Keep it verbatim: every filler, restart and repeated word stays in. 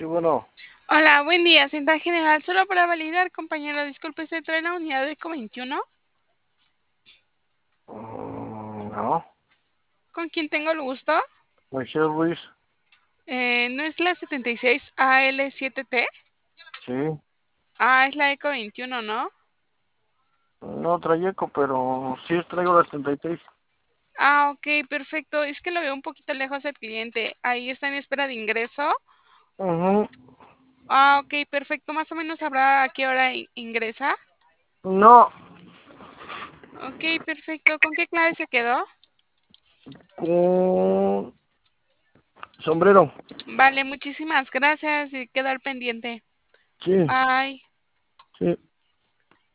bueno. Hola, buen día, Central General. Solo para validar, compañero, disculpe, ¿se trae la unidad de eco veintiuno? Mm, no, ¿Con quién tengo el gusto? Moisés Ruiz, Eh, ¿no es la setenta y seis A L siete T? sí. Ah, es la eco veintiuno, ¿no? No trayecto, pero sí traigo la setenta y seis. Ah, ok, perfecto. Es que lo veo un poquito lejos el cliente. Ahí está en espera de ingreso. Ujú. Ah, ok, perfecto. Más o menos sabrá a qué hora in- ingresa. No, Ok, perfecto. ¿Con qué clave se quedó? con sombrero. Vale, muchísimas gracias y quedo al pendiente. Sí, Bye. sí.